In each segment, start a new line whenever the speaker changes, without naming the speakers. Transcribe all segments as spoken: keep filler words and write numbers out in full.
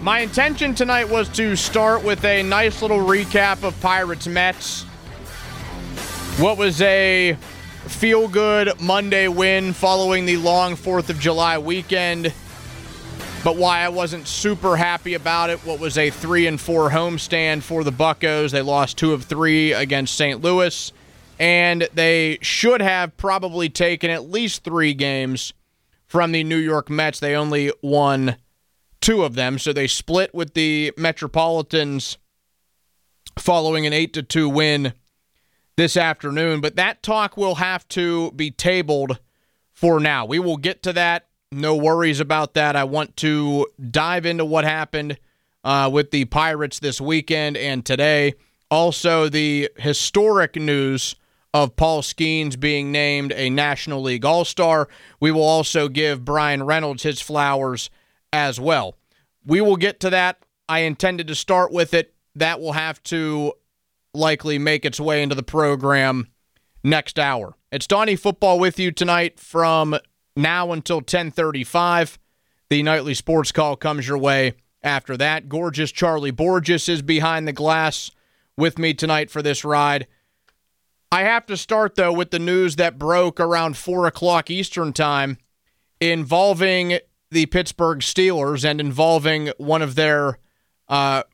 My intention tonight was to start with a nice little recap of Pirates-Mets. What was a feel-good Monday win following the long fourth of July weekend, but why I wasn't super happy about it. What was a three and four homestand for the Buccos. They lost two of three against Saint Louis, and they should have probably taken at least three games from the New York Mets. They only won two of them, so they split with the Metropolitans following an eight to two win this afternoon. But that talk will have to be tabled for now. We will get to that. No worries about that. I want to dive into what happened uh, with the Pirates this weekend and today. Also, the historic news of Paul Skeens being named a National League All-Star. We will also give Brian Reynolds his flowers as well. We will get to that. I intended to start with it. That will have to likely make its way into the program next hour. It's Donnie Football with you tonight from now until ten thirty-five. The nightly sports call comes your way after that. Gorgeous Charlie Borges is behind the glass with me tonight for this ride. I have to start, though, with the news that broke around four o'clock Eastern time involving the Pittsburgh Steelers and involving one of their, uh,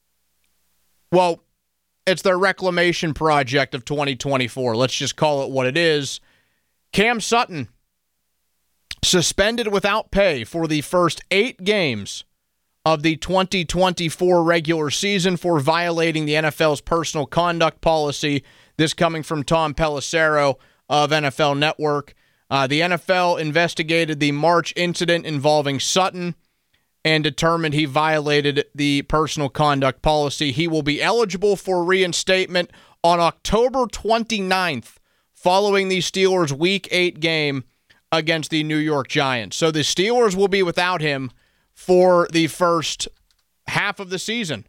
well, it's their reclamation project of twenty twenty-four. Let's just call it what it is. Cam Sutton suspended without pay for the first eight games of the twenty twenty-four regular season for violating the N F L's personal conduct policy. This coming from Tom Pelissero of N F L Network. Uh, the N F L investigated the March incident involving Sutton and determined he violated the personal conduct policy. He will be eligible for reinstatement on October twenty-ninth following the Steelers' Week eight game against the New York Giants. So the Steelers will be without him for the first half of the season.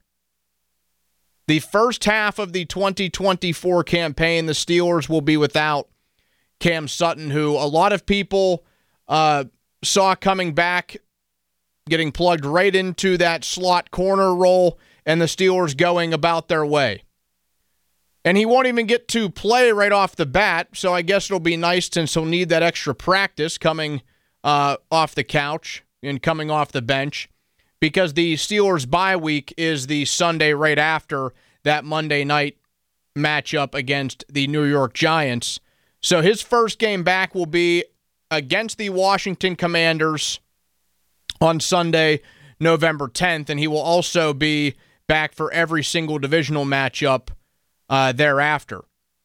The first half of the twenty twenty-four campaign, the Steelers will be without Cam Sutton, who a lot of people uh, saw coming back, getting plugged right into that slot corner role, and the Steelers going about their way. And he won't even get to play right off the bat, so I guess it'll be nice since he'll need that extra practice coming uh, off the couch and coming off the bench, because the Steelers' bye week is the Sunday right after that Monday night matchup against the New York Giants. So his first game back will be against the Washington Commanders on Sunday, November tenth, and he will also be back for every single divisional matchup uh, thereafter.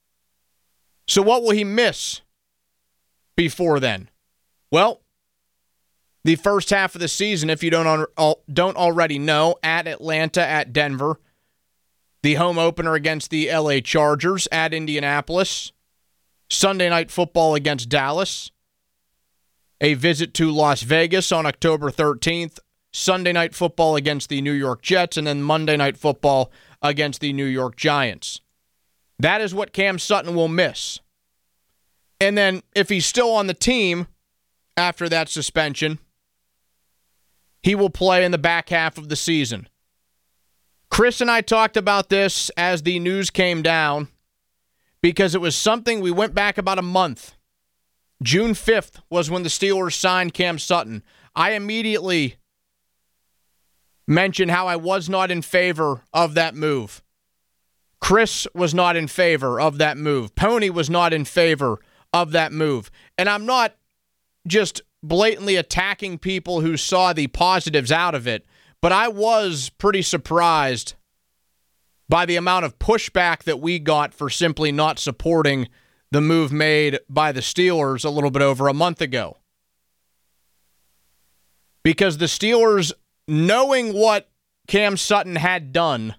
So what will he miss before then? Well, the first half of the season, if you don't don't already know, at Atlanta, at Denver, the home opener against the L A Chargers, at Indianapolis, Sunday Night Football against Dallas, a visit to Las Vegas on October thirteenth, Sunday Night Football against the New York Jets, and then Monday Night Football against the New York Giants. That is what Cam Sutton will miss. And then if he's still on the team after that suspension, he will play in the back half of the season. Chris and I talked about this as the news came down because it was something we went back about a month. June fifth was when the Steelers signed Cam Sutton. I immediately mentioned how I was not in favor of that move. Chris was not in favor of that move. Pony was not in favor of that move. And I'm not just blatantly attacking people who saw the positives out of it, but I was pretty surprised by the amount of pushback that we got for simply not supporting the move made by the Steelers a little bit over a month ago. Because the Steelers, knowing what Cam Sutton had done,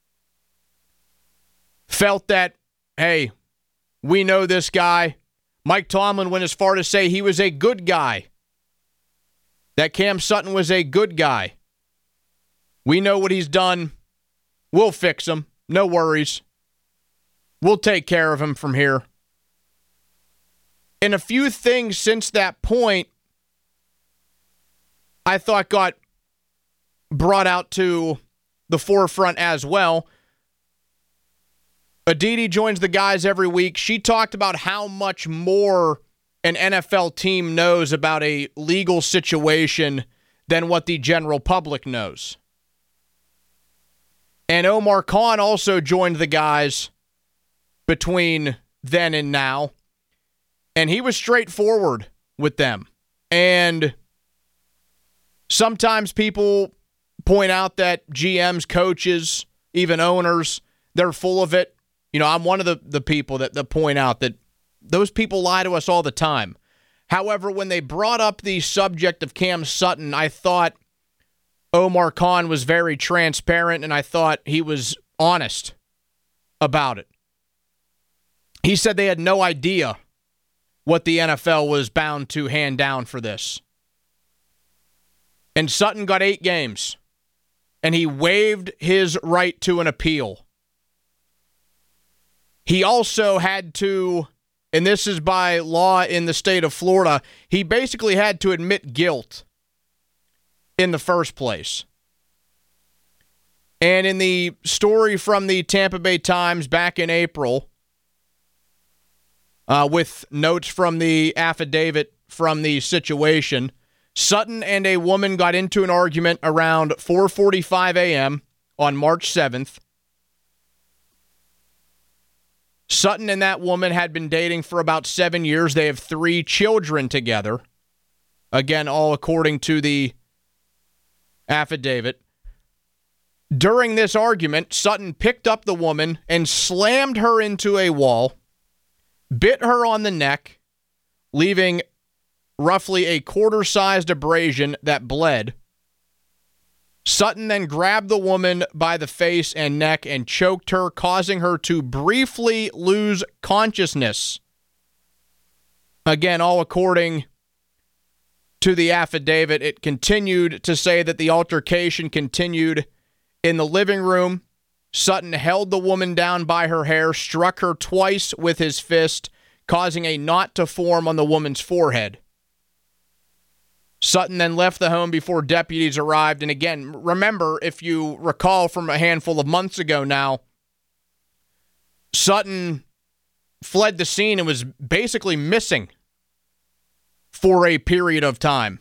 felt that, hey, we know this guy. Mike Tomlin went as far to say he was a good guy. That Cam Sutton was a good guy. We know what he's done. We'll fix him. No worries. We'll take care of him from here. And a few things since that point I thought got brought out to the forefront as well. Aditi joins the guys every week. She talked about how much more an N F L team knows about a legal situation than what the general public knows. And Omar Khan also joined the guys between then and now. And he was straightforward with them. And sometimes people point out that G Ms, coaches, even owners, they're full of it. You know, I'm one of the, the people that, that point out that those people lie to us all the time. However, when they brought up the subject of Cam Sutton, I thought Omar Khan was very transparent, and I thought he was honest about it. He said they had no idea what the N F L was bound to hand down for this. And Sutton got eight games, and he waived his right to an appeal. He also had to, and this is by law in the state of Florida, he basically had to admit guilt in the first place. And in the story from the Tampa Bay Times back in April, uh, with notes from the affidavit from the situation, Sutton and a woman got into an argument around four forty-five a.m. on March seventh. Sutton and that woman had been dating for about seven years. They have three children together. Again, all according to the affidavit. During this argument, Sutton picked up the woman and slammed her into a wall, bit her on the neck, leaving roughly a quarter-sized abrasion that bled. Sutton then grabbed the woman by the face and neck and choked her, causing her to briefly lose consciousness. Again, all according to the affidavit. It continued to say that the altercation continued in the living room. Sutton held the woman down by her hair, struck her twice with his fist, causing a knot to form on the woman's forehead. Sutton then left the home before deputies arrived. And again, remember, if you recall from a handful of months ago now, Sutton fled the scene and was basically missing for a period of time.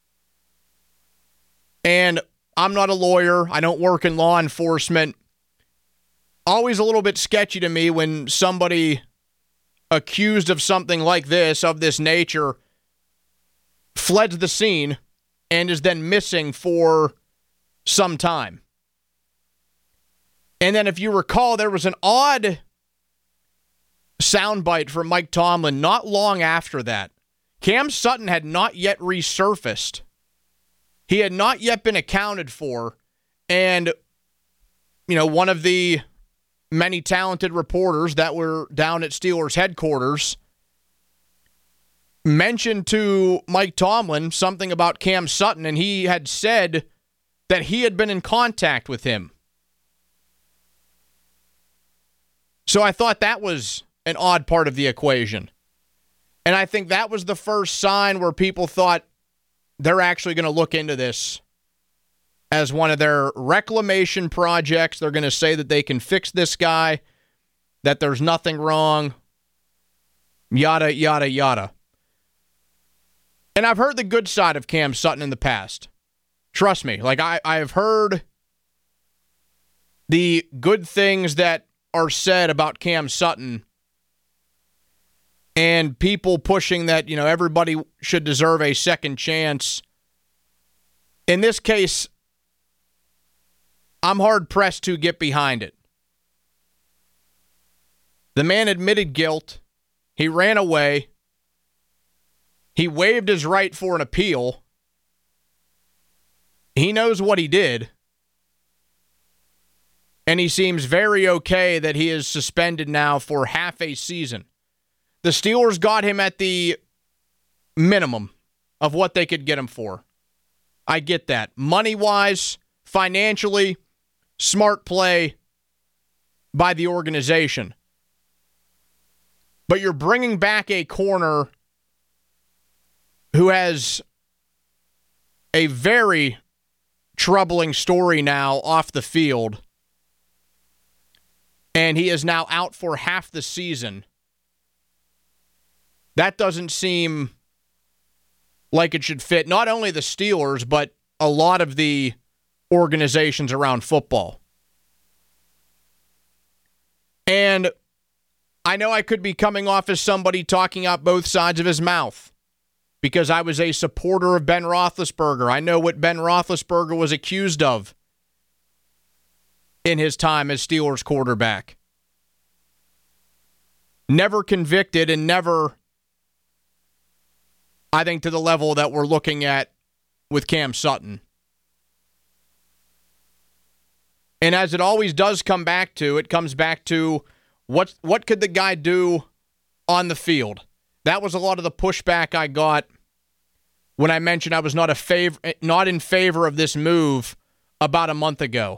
And I'm not a lawyer. I don't work in law enforcement. Always a little bit sketchy to me when somebody accused of something like this, of this nature, fled the scene and is then missing for some time. And then if you recall, there was an odd soundbite from Mike Tomlin not long after that. Cam Sutton had not yet resurfaced. He had not yet been accounted for. And, you know, one of the many talented reporters that were down at Steelers headquarters mentioned to Mike Tomlin something about Cam Sutton, and he had said that he had been in contact with him. So I thought that was an odd part of the equation. And I think that was the first sign where people thought they're actually going to look into this as one of their reclamation projects. They're going to say that they can fix this guy, that there's nothing wrong, yada, yada, yada. And I've heard the good side of Cam Sutton in the past. Trust me. Like, I, I have heard the good things that are said about Cam Sutton, and people pushing that, you know, everybody should deserve a second chance. In this case, I'm hard-pressed to get behind it. The man admitted guilt. He ran away. He waived his right for an appeal. He knows what he did. And he seems very okay that he is suspended now for half a season. The Steelers got him at the minimum of what they could get him for. I get that. Money-wise, financially, smart play by the organization. But you're bringing back a corner who has a very troubling story now off the field. And he is now out for half the season. That doesn't seem like it should fit not only the Steelers, but a lot of the organizations around football. And I know I could be coming off as somebody talking out both sides of his mouth because I was a supporter of Ben Roethlisberger. I know what Ben Roethlisberger was accused of in his time as Steelers quarterback. Never convicted and never, I think, to the level that we're looking at with Cam Sutton. And as it always does come back to, it comes back to what what could the guy do on the field? That was a lot of the pushback I got when I mentioned I was not a favor, not in favor of this move about a month ago.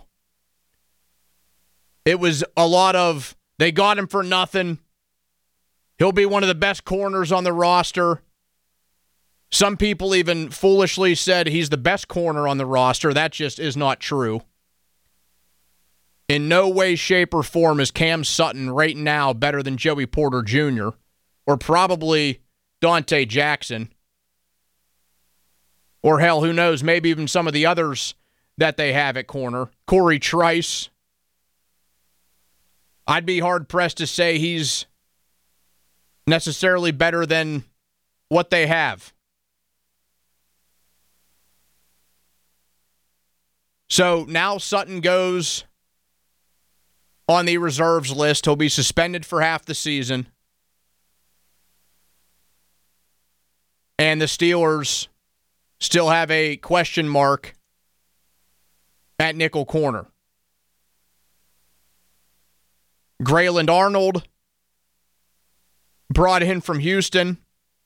It was a lot of, they got him for nothing. He'll be one of the best corners on the roster. Some people even foolishly said he's the best corner on the roster. That just is not true. In no way, shape, or form is Cam Sutton right now better than Joey Porter Junior or probably Dante Jackson. Or hell, who knows, maybe even some of the others that they have at corner. Corey Trice. I'd be hard-pressed to say he's necessarily better than what they have. So now Sutton goes on the reserves list. He'll be suspended for half the season. And the Steelers still have a question mark at nickel corner. Grayland Arnold, brought in from Houston.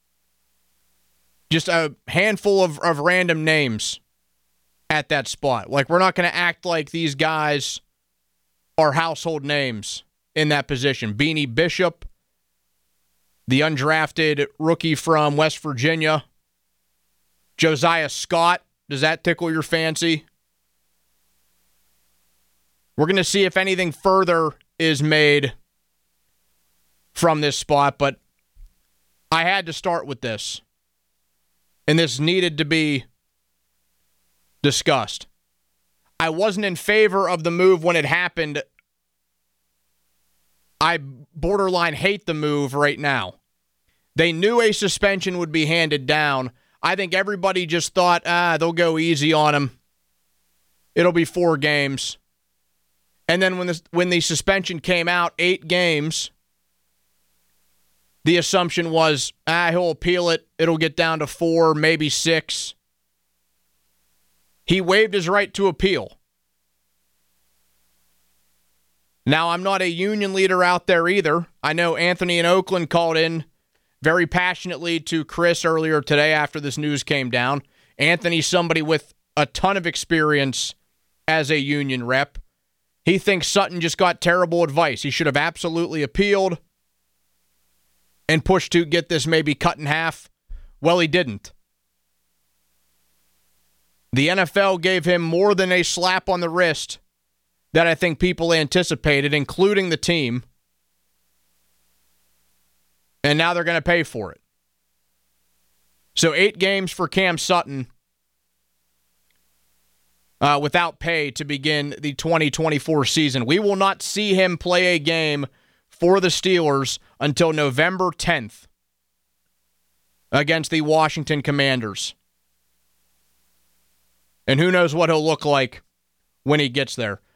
Just a handful of, of random names at that spot. Like, we're not going to act like these guys are household names in that position. Beanie Bishop, the undrafted rookie from West Virginia. Josiah Scott, does that tickle your fancy? We're going to see if anything further is made from this spot, but I had to start with this. And this needed to be discussed. I wasn't in favor of the move when it happened. I borderline hate the move right now. They knew a suspension would be handed down. I think everybody just thought, ah, they'll go easy on him. It'll be four games. And then when the, when the suspension came out, eight games, the assumption was, ah, he'll appeal it. It'll get down to four, maybe six. He waived his right to appeal. Now, I'm not a union leader out there either. I know Anthony in Oakland called in very passionately to Chris earlier today after this news came down. Anthony's somebody with a ton of experience as a union rep. He thinks Sutton just got terrible advice. He should have absolutely appealed and pushed to get this maybe cut in half. Well, he didn't. The N F L gave him more than a slap on the wrist that I think people anticipated, including the team. And now they're going to pay for it. So eight games for Cam Sutton uh, without pay to begin the twenty twenty-four season. We will not see him play a game for the Steelers until November tenth against the Washington Commanders. And who knows what he'll look like when he gets there.